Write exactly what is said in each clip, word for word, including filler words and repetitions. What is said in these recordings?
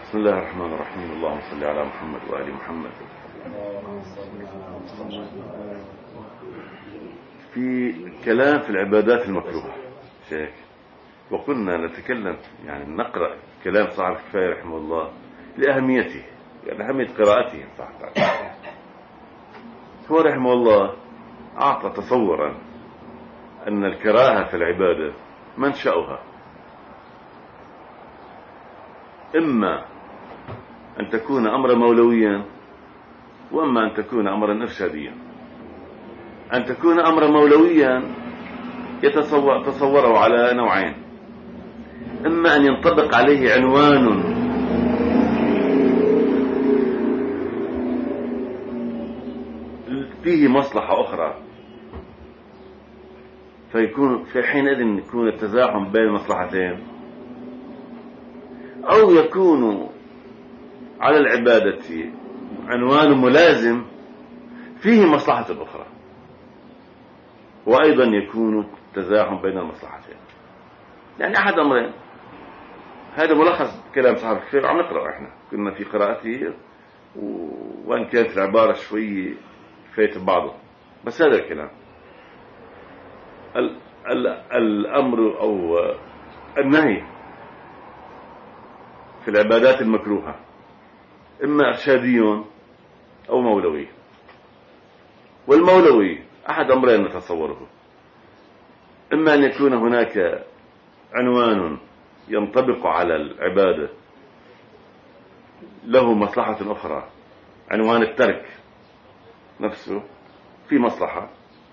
بسم الله الرحمن الرحيم. اللهم صل على محمد وآل محمد. في كلام في العبادات المكروهة شيخ، وقلنا نتكلم يعني نقرأ كلام صاحب الكفاية رحمه الله لأهميته، يعني أهمية قراءته. هو رحمه الله أعطى تصورا أن الكراهة في العبادة منشأها إما أن تكون أمرا مولويا، وإما أن تكون أمرا إرشاديا. أن تكون أمرا مولويا يتصور تصوره على نوعين: إما أن ينطبق عليه عنوان فيه مصلحة أخرى، فيكون في حينئذ يكون التزاحم بين المصلحتين، أو يكون على العبادة عنوان ملازم فيه مصلحة أخرى، وأيضا يكون تزاحم بين المصلحتين. يعني أحد أمرين. هذا ملخص كلام صاحب الكفاية، عم نقرأ إحنا كنا في قراءته، وإن كانت العبارة شوي فايت بعضه، بس هذا الكلام. ال ال الأمر أو النهي في العبادات المكروهة إما إرشادي أو مولوي. والمولوي أحد أمرين نتصوره: إما أن يكون هناك عنوان ينطبق على العبادة له مصلحة أخرى، عنوان الترك نفسه في مصلحة،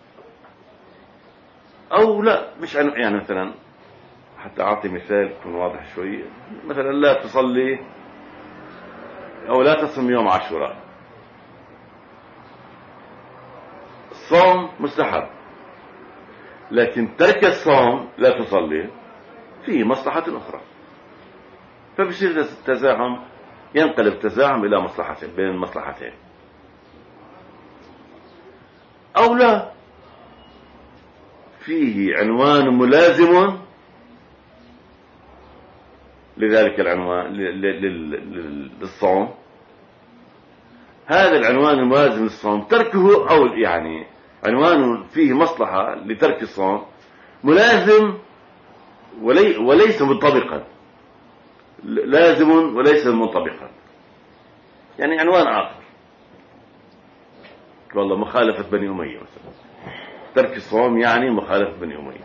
أو لا مش عنوان. يعني مثلا حتى أعطي مثال يكون واضح شوي، مثلا لا تصلي أو لا تصوم يوم عاشوراء. الصوم مستحب، لكن ترك الصوم لا تصلي فيه مصلحة أخرى، فبصير التزاحم ينقلب تزاحم إلى مصلحتين بين المصلحتين. أو لا، فيه عنوان ملازم لذلك العنوان للصوم، هذا العنوان الملازم للصوم تركه، أو يعني عنوان فيه مصلحة لترك الصوم ملازم ولي وليس منطبقا، لازم وليس منطبقا. يعني عنوان آخر، والله مخالفة بني أمية مثلا، ترك الصوم يعني مخالفة بني أمية،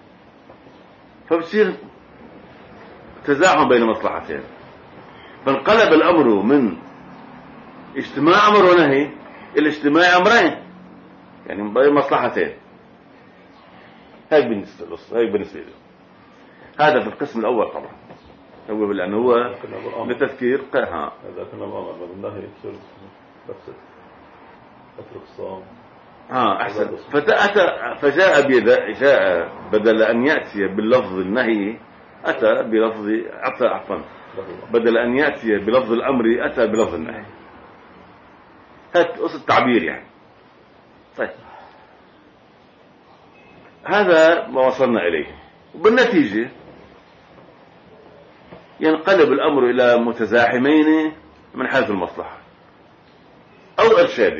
فبصير تزاحم بين مصلحتين، فانقلب الأمر من اجتماع أمر ونهي إلى اجتماع أمرين، يعني بين مصلحتين. هاي بالنسبة له، هاي بالنسبة له. هذا في القسم الأول طبعا، هو لأنه هو لتذكير ها هذا كنا بأمر بالنهي يصير بس اترك الصوم. ها أحسن. فأتى فجاء بذا جاء بدل أن يأتي باللفظ النهي أتى بلفظ أتى عفوا بدل أن يأتي بلفظ الأمر أتى بلفظ النهي. هذا أصل التعبير يعني. طيب، هذا ما وصلنا إليه، وبالنتيجة ينقلب الأمر إلى متزاحمين من حيث المصلحة، أو إرشاد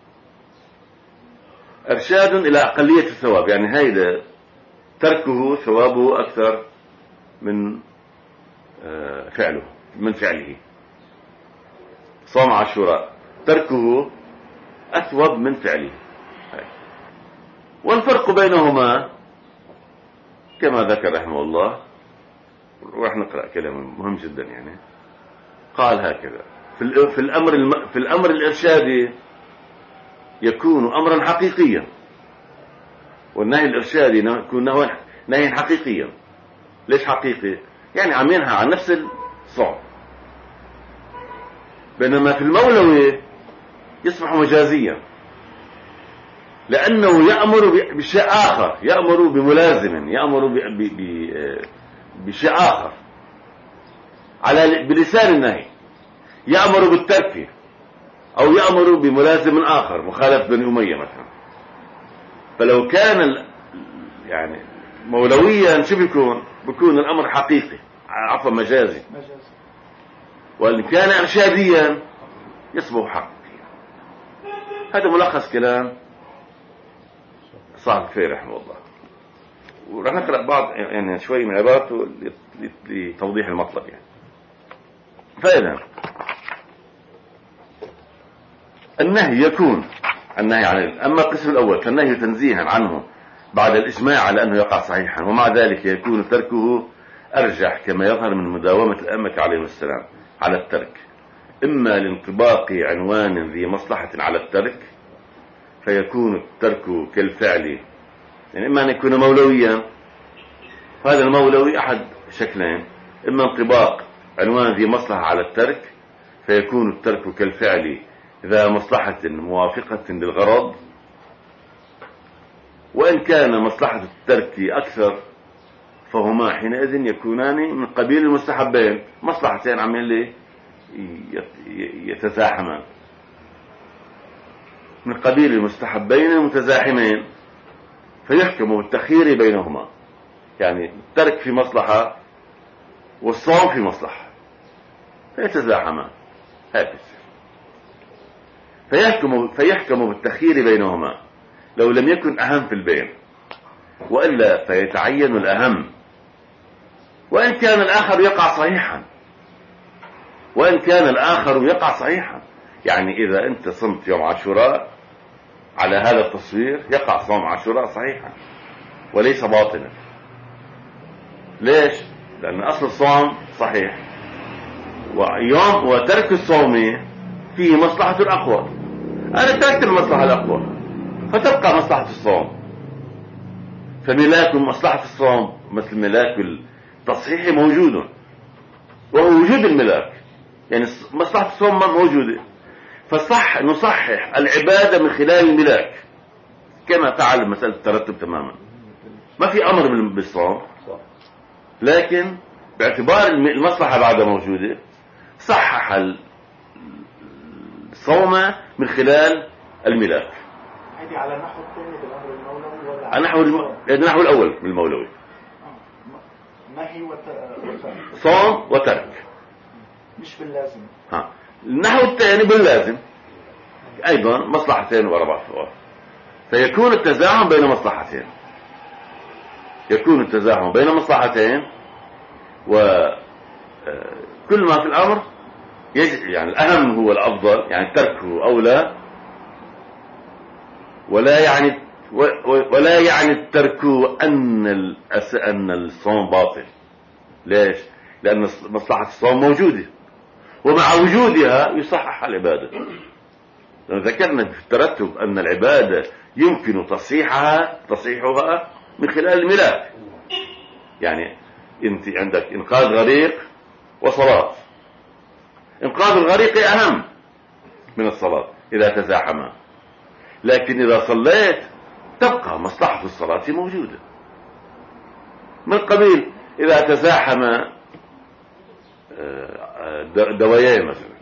إرشاد إلى أقلية الثواب. يعني هيدا تركه ثوابه أكثر من فعله من فعله. صوم عاشوراء تركه أثوب من فعله. والفرق بينهما كما ذكر رحمه الله، ورح نقرأ كلام مهم جدا. يعني قال هكذا: في الأمر الم... في الأمر الإرشادي يكون أمرا حقيقيا، والنهي الإرشادي يكون نهي حقيقيا. ليش حقيقي؟ يعني عم ينهى عن نفس الصوم. بينما في المولوي يصبح مجازيا، لأنه يأمر بشيء آخر، يأمر بملازم، يأمر ب... ب... ب... بشيء آخر على بلسان النهي، يأمر بالترك أو يأمر بملازم آخر مخالف بني أمية مثلا. فلو كان ال... يعني مولويا شو بيكون؟ بيكون الأمر حقيقي، عفوا مجازي. وإن كان إرشاديا يصبح حق. هذا ملخص كلام صاحب الكفاية رحمه الله. ورح نقرأ بعض يعني شوي من عبارته لتوضيح المطلب يعني. فإذا النهي يكون النهي عن يعني أما القسم الأول فالنهي تنزيها عنه بعد الإجماع على أنه يقع صحيحا، ومع ذلك يكون تركه أرجح كما يظهر من مداومة الأئمة عليهم السلام على الترك، إما لانطباق عنوان ذي مصلحة على الترك فيكون الترك كالفعل، يعني إما أن يكون مولويا، هذا المولوي أحد شكلين، إما انطباق عنوان ذي مصلحة على الترك فيكون الترك كالفعل ذا مصلحة موافقة للغرض، وإن كان مصلحة الترك أكثر فهما حينئذ يكونان من قبيل المستحبين، مصلحتين عمين لي يتزاحمان، من قبيل المستحبين المتزاحمين فيحكم بالتخيير بينهما، يعني الترك في مصلحة والصوم في مصلحة فيتزاحمان هكذا، فيحكم, فيحكم بالتخيير بينهما لو لم يكن أهم في البين، وإلا فيتعين الأهم، وإن كان الآخر يقع صحيحا، وإن كان الآخر يقع صحيحا، يعني إذا أنت صمت يوم عاشوراء على هذا التصوير يقع صوم عاشوراء صحيحا وليس باطلا. ليش؟ لأن أصل الصوم صحيح، ويوم وترك الصوم فيه مصلحة الأقوى، أنا تركت المصلحة الأقوى فتبقى مصلحة الصوم، فملاك مصلحة الصوم مثل ملاك التصحيح موجود، وهو وجود الملاك، يعني مصلحة الصوم موجودة، فصح نصحح العبادة من خلال الملاك كما فعل مسألة الترتب تماما، ما في أمر بالصوم، لكن باعتبار المصلحة بعد موجودة صحح الصوم من خلال الملاك. هذه على النحو الثاني بالأمر المولوي ولا على النحو الم... النحو الأول بالمولوي؟ نهي وت... صوم وترك مش باللازم. ها النحو الثاني باللازم أيضا مصلحتين ورا بعض، فيكون التزاحم بين مصلحتين، يكون التزاحم بين مصلحتين، وكل ما في الأمر يجب يعني الأهم هو الأفضل، يعني تركه أولى، ولا يعني ولا يعني الترك أن أن الصوم باطل. ليش؟ لأن مصلحة الصوم موجودة، ومع وجودها يصحح العبادة. ذكرنا في الترتب أن العبادة يمكن تصحيحها تصحيحها من خلال الملاك، يعني أنت عندك إنقاذ غريق وصلاة، إنقاذ الغريق أهم من الصلاة إذا تزاحما، لكن إذا صليت تبقى مصلحة الصلاة موجودة، من قبيل إذا تزاحم دويين مثلا،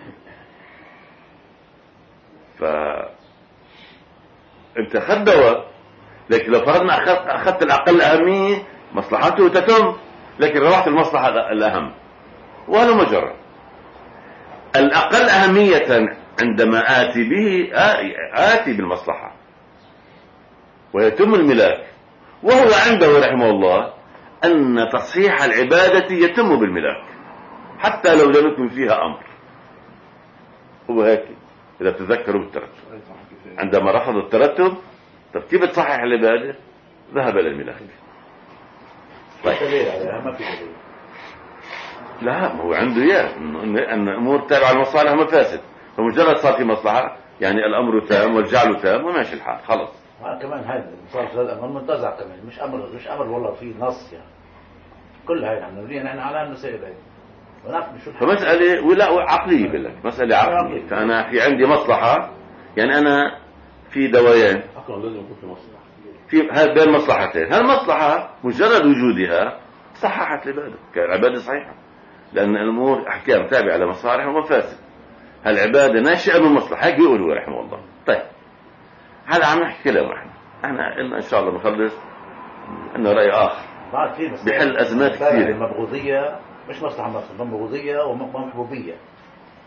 فأنت أخذت دواء، لكن لو فرضنا أخذت, أخذت الأقل أهمية مصلحته تتم، لكن روحت المصلحة الأهم، وهذا مجرد الأقل أهمية عندما آتي به آتي بالمصلحة ويتم الملاك، وهو عنده رحمه الله أن تصحيح العبادة يتم بالملاك حتى لو لم يكن فيها أمر. هو هيك إذا تذكروا بالترتب، عندما رفض الترتب طب كيف تصحح العبادة؟ ذهب إلى الملاك. طيب لا، هو عنده إياه أن أمور تابعة للمصالح ومفاسد، فمجرد صار في مصلحة يعني الأمر تام والجعل تام وماشي الحال خلص. كمان هذا صار في الأمر منتزع كمان، مش أمر مش أمر والله في نص يعني، كل هاي احنا نريد نحن على المسائل هاي ونعرف شو فمسألة ولا عقلية بالله، مسألة عقلية. فأنا في عندي مصلحة، يعني أنا في دوايين أصلا لازم يكون في مصلحة، في هذا بين مصلحتين، هالمصلحة مجرد وجودها صححت العبادة، كالعبادة صحيحة، لأن الأمور أحكام تابعة لمصالح ومفاسد، هالعبادة ناشئة من مصلحة، هيك يقولوا رحمه الله. طيب هذا عم نحكي كلام احنا احنا إن شاء الله بنخلص انه رأي آخر بحل أزمات كثيرة. المبغوضية مش مصلحة مصلحة، مبغوضية ومحبوبية،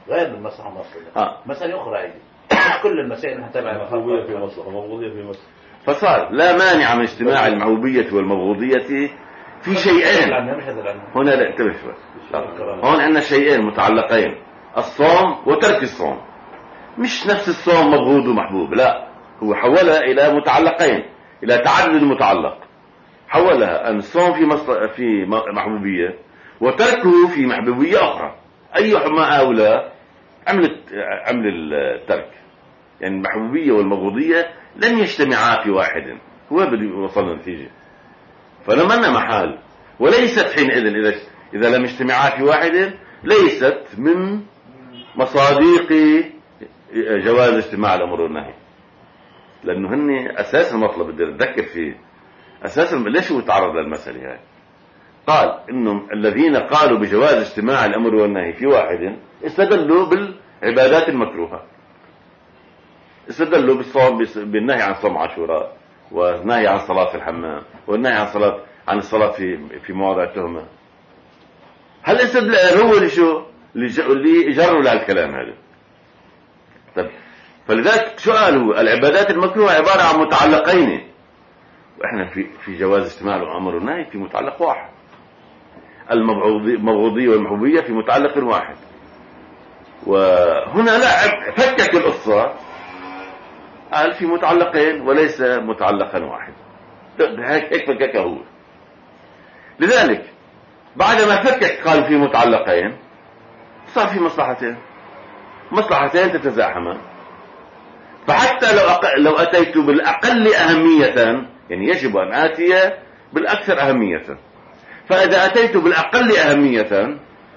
غير المصلحة المفروضة. آه. مسألة أخرى أيضا مش كل المسائل نتابع محبوبية في مصلحة ومبغوضية في مصلحة. فصار لا مانع من اجتماع المحبوبية والمبغوضية في شيئين. هنا لا انتبه شوي. هون عندنا شيئين متعلقين، الصوم وترك الصوم. مش نفس الصوم مبغوض ومحبوب، لا، هو حولها إلى متعلقين، إلى تعدد المتعلق. حولها أن الصوم في في محبوبية وتركه في محبوبية أخرى. أيهما أولى؟ عمل عمل الترك. يعني المحبوبية والمبغوضية لن يجتمعا في واحد، هو بده يوصل لنتيجة. فلما أن محال، وليست حينئذ إذا إذا لم يجتمعا في واحد ليست من مصادق جواز اجتماع الأمر والنهي، لأنه هن أساس المطلب بدي أتذكر فيه. أساس ليش هو تعرض للمسألة هاي؟ قال إنهم الذين قالوا بجواز اجتماع الأمر والنهي في واحد استدلوا بالعبادات المكروهة، استدلوا بالصوم بالنهي عن صوم عاشوراء، والنهي عن صلاة في الحمام، والنهي عن صلاة عن الصلاة في في مواضع التهمة. هل استدل هو اللي شو اللي جروا لهالكلام هذا؟ طيب فلذلك سؤاله العبادات المكروهة عبارة عن متعلقين، واحنا في في جواز اجتماع الامر والنهي في متعلق واحد، المبغوضية والمحبوبية في متعلق واحد. وهنا لا فكك القصة، قال في متعلقين وليس متعلقا واحد. هيك هيك فكك هو. لذلك بعد ما فكك قال في متعلقين صار في مصلحتين، مصلحتين تتزاحمان. فحتى لو أق... لو أتيت بالأقل أهمية، يعني يجب أن آتي بالأكثر أهمية. فإذا أتيت بالأقل أهمية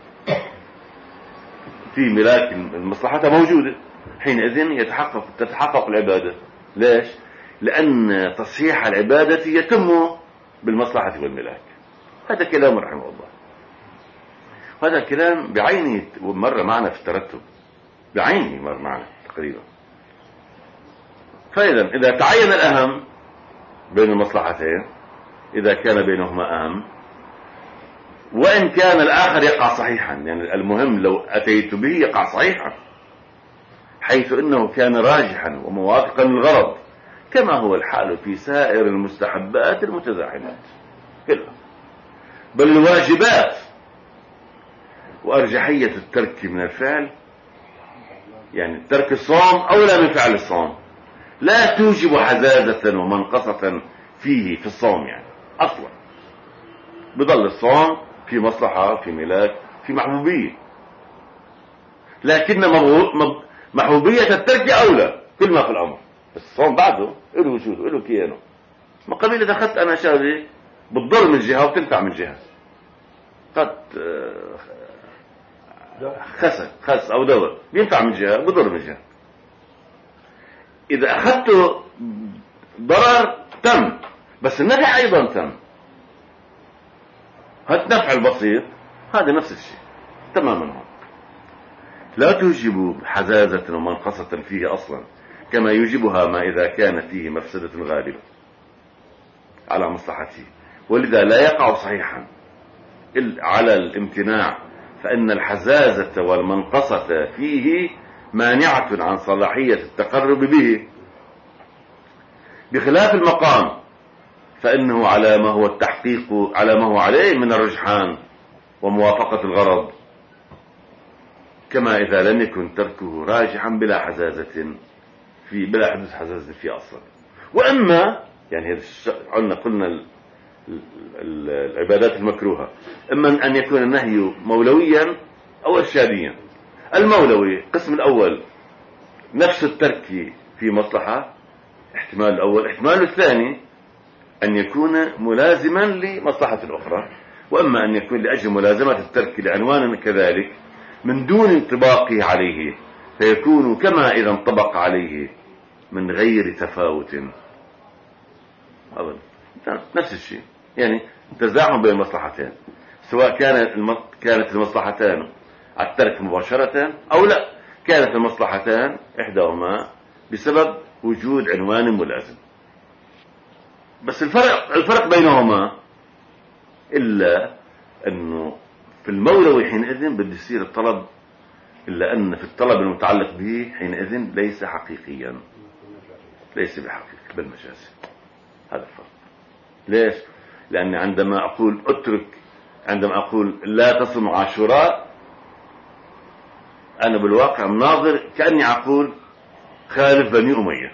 في ملاك المصلحة موجودة، حينئذ يتحقق تتحقق العبادة. ليش؟ لأن تصحيح العبادة يتم بالمصلحة والملاك. هذا كلام رحمه الله. هذا الكلام بعينه مرة معنا في الترتب، بعينه مر معنا تقريبا. فإذا إذا تعين الأهم بين المصلحتين، إذا كان بينهما أهم، وإن كان الآخر يقع صحيحا، يعني المهم لو أتيت به يقع صحيحا، حيث إنه كان راجحا وموافقا للغرض، كما هو الحال في سائر المستحبات المتزاحمات كلها، بل الواجبات. وأرجحية الترك من الفعل، يعني ترك الصوم أولى من فعل الصوم، لا توجب حزازة ومنقصة فيه في الصوم. يعني أصلا بضل الصوم في مصلحة، في ملاك، في محبوبية، لكن محبوبية الترك أولى كل ما في الأمر. الصوم بعده له وجود له كيانه. ما قبل إذا أخذت أنا شغلة بتضر من جهة وتنفع من جهة، قد خس خس أو دواء بينفع من جهة بضر من جهة. إذا أخذته ضرر تم، بس النفع أيضا تم. هذا النفع البسيط هذا نفس الشيء تماما. لا توجب حزازة ومنقصة فيه أصلا، كما يوجبها ما إذا كان فيه مفسدة غالبة على مصلحته، ولذا لا يقع صحيحا على الامتناع، فإن الحزازة والمنقصة فيه مانعة عن صلاحية التقرب به، بخلاف المقام فإنه على ما هو التحقيق على ما هو عليه من الرجحان وموافقة الغرض، كما إذا لم يكن تركه راجحا بلا حزازة في بلا حدوث حزازة فيه أصلا. وإما يعني قلنا قلنا العبادات المكروهة، إما أن يكون النهي مولويا أو إرشاديا. المولوي القسم الأول نفس الترك في مصلحة، احتمال الأول. احتمال الثاني أن يكون ملازما لمصلحة الأخرى، وأما أن يكون لأجل ملازمة الترك لعنوان كذلك من دون انطباقه عليه، فيكون كما إذا انطبق عليه من غير تفاوت أبدا. نفس الشيء، يعني تزاحم بين المصلحتين، سواء كان كانت المصلحتان على الترك مباشرة أو لا، كانت المصلحتان إحداهما بسبب وجود عنوان ملازم. بس الفرق الفرق بينهما إلا أنه في المولوي حينئذ بده يصير الطلب إلا أن في الطلب المتعلق به حينئذ ليس حقيقيا، ليس بحقيقي بل مجازي. هذا الفرق. ليش؟ لأني عندما أقول أترك، عندما أقول لا تصم عاشوراء، أنا بالواقع مناظر كأني أقول خالف بني أمية.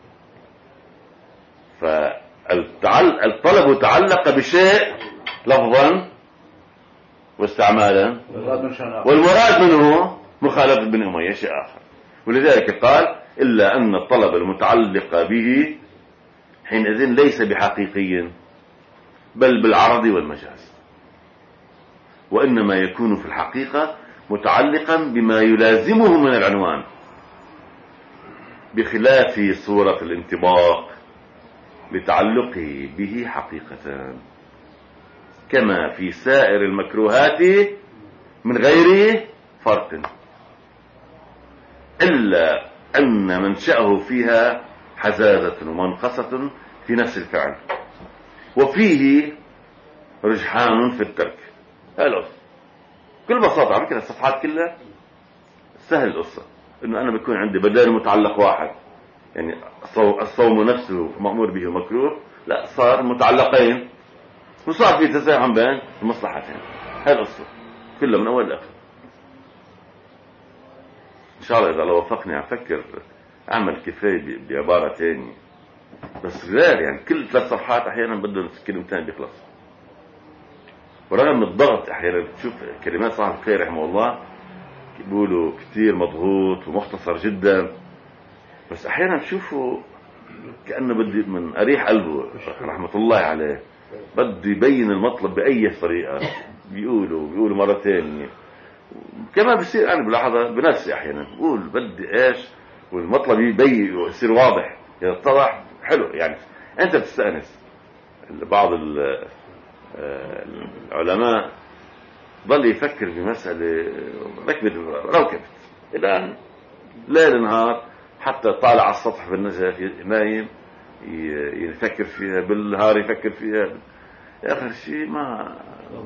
فالطلب تعلق بشيء لفظا واستعمالا، والمراد منه مخالفة بني أمية شيء آخر. ولذلك قال إلا أن الطلب المتعلق به حينئذ ليس بحقيقي بل بالعرض والمجاز، وإنما يكون في الحقيقة متعلقا بما يلازمه من العنوان، بخلاف صورة الانطباق لتعلقه به حقيقة، كما في سائر المكروهات من غير فرق، إلا أن منشأه فيها حزازة ومنقصة في نفس الفعل، وفيه رجحان في الترك. هاي القصة بكل بساطة. على فكرة الصفحات كلها سهل القصة، إنه أنا بيكون عندي بدل متعلق واحد، يعني الصوم نفسه مأمور به ومكروه، لا صار متعلقين وصار في تساهم بين المصلحتين. هاي القصة كلها من أول لآخر. إن شاء الله إذا لو وفقني أفكر أعمل كفاية بعبارة تانية، بس غير يعني كل ثلاث صفحات أحيانا بدهم كلمتين بيخلص، ورغم الضغط أحيانا تشوف كلمات صاحب الخير رحمه الله بيقولوا كتير مضغوط ومختصر جدا، بس أحيانا بشوفه كأنه بدي من أريح قلبه رحمة الله عليه بده يبين المطلب بأي طريقة. بيقولوا بيقولوا مرة ثانية كما بيصير. أنا بلاحظها بنفسي أحيانا بقول بدي إيش والمطلب يبين ويصير واضح يتضح حلو، يعني أنت بتستأنس. بعض العلماء ظل يفكر في مسألة ركبت روكبت الآن ليل نهار حتى طالع على السطح في النجاة نايم يفكر فيها، بالنهار يفكر فيها، آخر شيء ما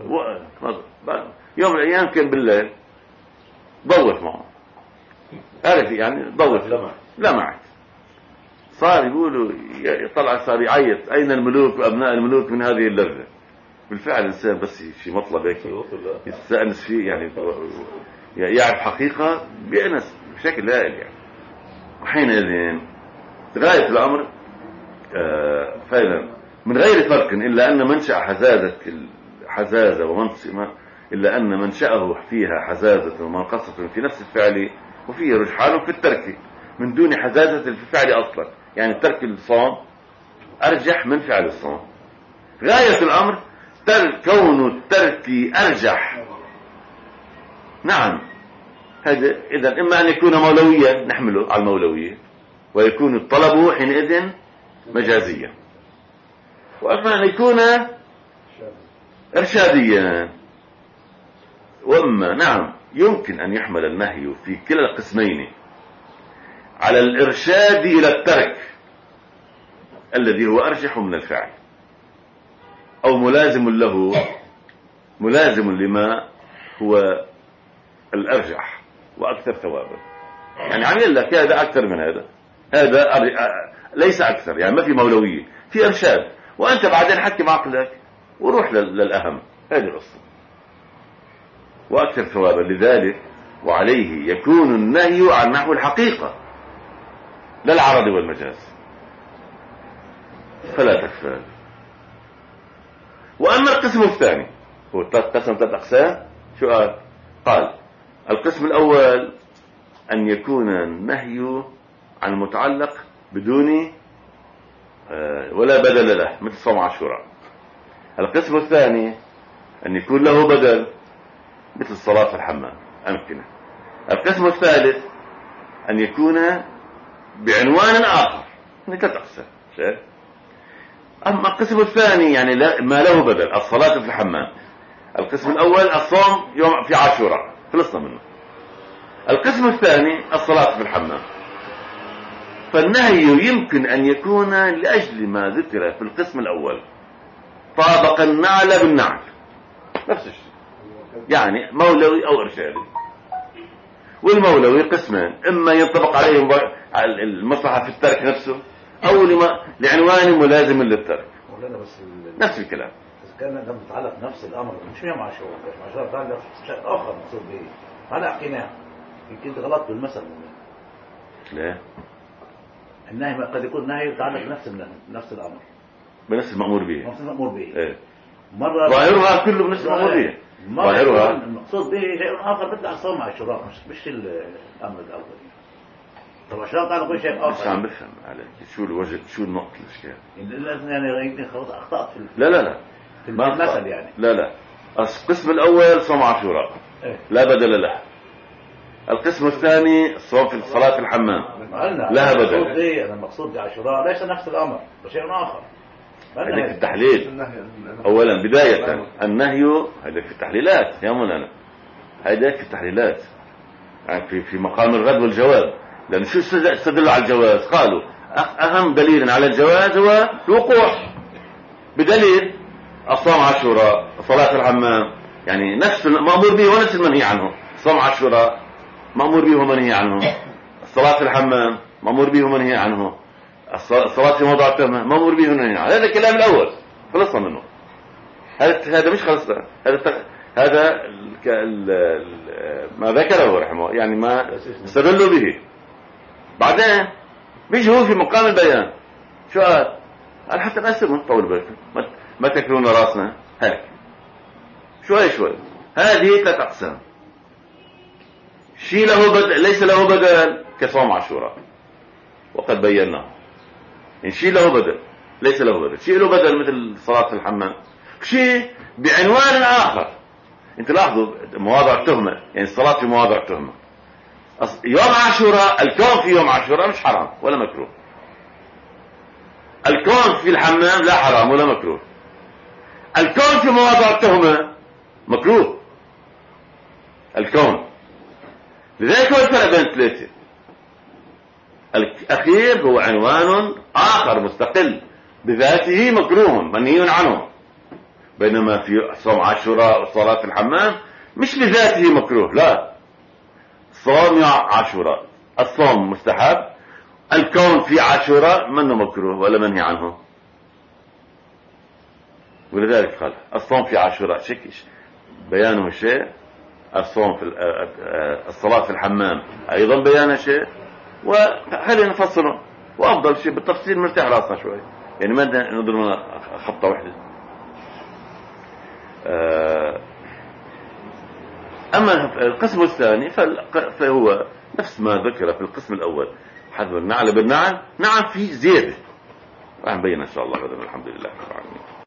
يوم من الأيام كان بالليل ضوت معه، عارف يعني ضوت لمعت، صار يقولوا طلع صار يعيط أين الملوك وأبناء الملوك من هذه اللذة. بالفعل الإنسان بس في مطلب هيك يستأنس فيه، يعني يعرف حقيقة بيأنس بشكل هائل يعني. وحينئذ غاية الأمر آه فعلا من غير فرق، إلا أن منشأ حزازة الحزازة ومنصمة إلا أن منشأه فيها حزازة ومنقصة في نفس الفعل، وفيه رجحان في الترك من دون حزازة في الفعل أصلا، يعني ترك الصوم أرجح من فعل الصوم. غاية الأمر كون الترك أرجح. نعم، هذا إذن إما أن يكون مولويا نحمله على المولوية، ويكون الطلب حينئذ مجازيا، وأما أن يكون إرشاديا. وأما نعم يمكن أن يحمل النهي في كلا القسمين على الإرشاد إلى الترك الذي هو أرجح من الفعل، أو ملازم له ملازم لما هو الأرجح وأكثر ثوابا. يعني عمل لك هذا أكثر من هذا، هذا ليس أكثر، يعني ما في مولوية، في إرشاد، وأنت بعدين حكم عقلك وروح للأهم. هذه القصة وأكثر ثوابا. لذلك وعليه يكون النهي عن نحو الحقيقة لا العرض والمجاز، فلا تكفى. وأما القسم الثاني هو قسم ثلاث أقسام. شو قال؟ قال القسم الأول أن يكون النهي عن المتعلق بدون ولا بدل له مثل صوم عاشوراء. القسم الثاني أن يكون له بدل مثل الصلاة في الحمام أمكنة. القسم الثالث أن يكون بعنوان آخر. ثلاث أقسام. أما القسم الثاني يعني ما له بدل الصلاة في الحمام. القسم الأول الصوم يوم في عاشوراء خلصنا منه. القسم الثاني الصلاة في الحمام. فالنهي يمكن أن يكون لأجل ما ذكر في القسم الأول، طابق النعل بالنعل، نفس الشيء، يعني مولوي أو إرشادي. والمولوي قسمان، إما ينطبق عليهم المصلحة في الترك نفسه أو لما لعنوان ملازم للترك. مولانا بس ال- نفس الكلام. إذا كان ده متعلق نفس الأمر مش يوم عاشوراء، يوم عاشوراء تعلق شيء آخر مقصود به. هذا حكيناه يمكن غلط بالمثل. ليه؟ النهي قد يكون نهي يتعلق بنفس نفس الأمر، بنفس المأمور به. نفس المأمور به. إيه. مرة ظاهرها كله بنفس المأمور به. مرة ظاهرها المقصود به شيء آخر بدأ صوم عاشوراء مش مش الأمر الأول. طب عاشوراء تعلق بشيء بس عم آخر. بفهم عليك شو الوجه، شو النقطة الإشكال. لازم يعني يمكن خلاص أخطأت في لا لا لا في ما المثل أخطأ. يعني. لا لا القسم الأول صوم عاشوراء إيه. لا بدل له. القسم الثاني الصوم في صلاة في الحمام قلنا لها بدل. المقصود به أنا المقصود بعاشوراء ليس نفس الأمر بشيء آخر. هذا في التحليل. أولا بداية النهي هذا في التحليلات يا مولانا، هذا في التحليلات يعني في في مقام الرد والجواز. لأن شو استدلوا على الجواز؟ قالوا أهم دليل على الجواز هو الوقوع، بدليل الصوم عاشوراء صلاة الحمام يعني نفس المأمور به ونفس المنهي عنه. صوم عاشوراء مأمور به ومنهي عنه، الصلاة في الحمام مأمور به ومنهي عنه، الصلاة في موضع التهمة مأمور به ومنهي عنه. هذا الكلام الأول خلصنا منه. هذا هذا مش خلصنا، هذا هذا ال ال ال ما ذكره رحمه يعني ما استدلوا به. بعدين بيجي هو في مقام البيان شو قال؟ قال حتى نقسم نطول بالكم ما, ما تكلون راسنا هيك شوي شوي. هذه ثلاث أقسام، شيء له بدل ليس له بدل كصوم عاشوراء وقد بيناه. إن شيء له بدل ليس له بدل، شيء له بدل مثل صلاة الحمام، شيء بعنوان آخر. انت لاحظوا مواضع التهمة يعني الصلاة في مواضع التهمة. يوم عاشوراء الكون في يوم عاشوراء مش حرام ولا مكروه، الكون في الحمام لا حرام ولا مكروه، الكون في مواضع التهمة مكروه الكون. لذلك هو الفرق بين الثلاثة. الأخير هو عنوان آخر مستقل بذاته مكروه منهي عنه، بينما في صوم عاشوراء وصلاة الحمام مش بذاته مكروه، لا، صوم عاشوراء الصوم مستحب، الكون في عاشوراء منه مكروه ولا منهي عنه. ولذلك قال الصوم في عاشوراء شكش بيانه شيء، الصوم في الصلاة في الحمام أيضا بيانه شيء، وخلينا نفصله وأفضل شيء بالتفصيل مرتاح راسنا شوي يعني ما نضرب خبطة واحدة. أما القسم الثاني فهو نفس ما ذكر في القسم الأول، حذف النعل بالنعل. نعم في زيادة، راح نبين إن شاء الله غدا. الحمد لله رب العالمين.